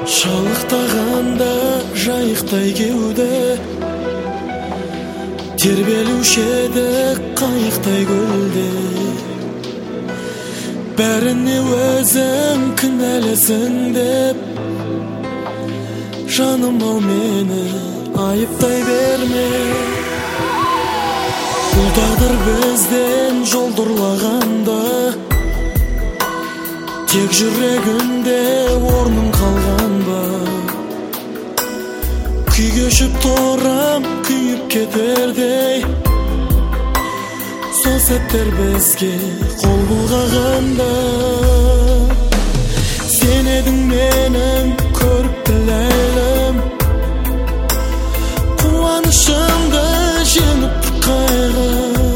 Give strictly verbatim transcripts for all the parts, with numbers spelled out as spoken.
Шалықтағанда жайықтай кеуде, тербелуші еді қайықтай көлде. Бәріне өзің кінәлісің деп, жаным ау мені айыптай берме. Бұл тағдыр бізден жолдырлағанда, тек жүрегімде орның қалған ба? Күй кешіп тұрам, күйіп кетердей, сол сәттер бізге қол бұлғағанда. Сен едің менің көрікті ләйлім, қуанышымды жеңіп қайғы.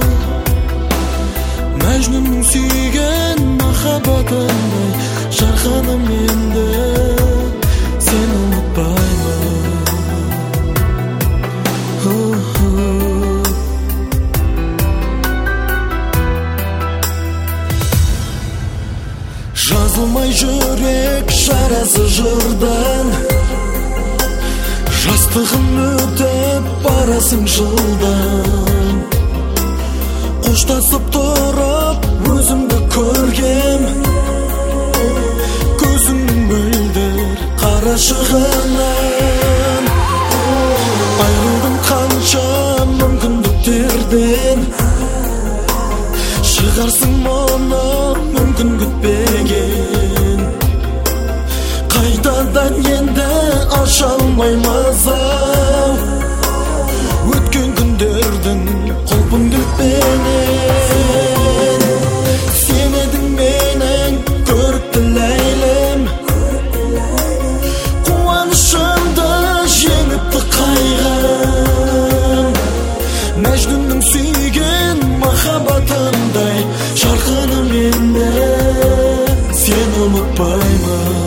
Мәжнүннің сүйген махаббатындай жарқыным енді, сен ұмытпаймын. Жазылмай жүрек жарасы жырдан, жастығын өтіп барасың жылдан. Қоштасып тұрып өзімді көргем, көзіңнің мөлдір қарашығынан. Айрылдым қанша мүмкіндіктерден, шығарсың мұны мүмкін күтпеген. Қайтадан енді аша алмаймыз ау өткен күндердің құлпын кілтпенен. Сен едің менің көрікті ләйлім, қуанышымды жеңіпті қайғым. Мәжнүннің сүйген махаббатындай жарқыным енді, сен ұмытпаймын.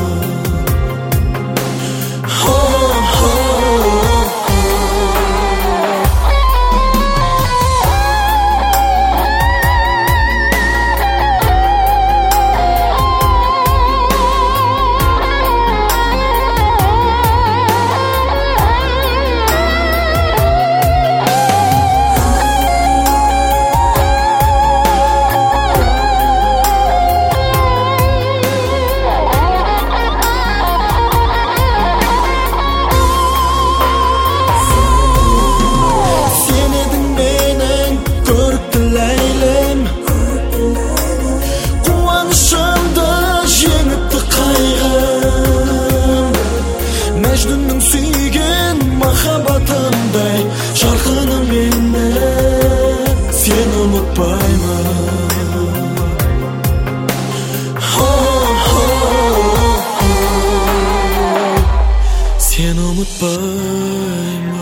Мәжнүннің сүйген махаббатындай жарқыным енді, сен ұмытпаймын. Сен ұмытпаймын.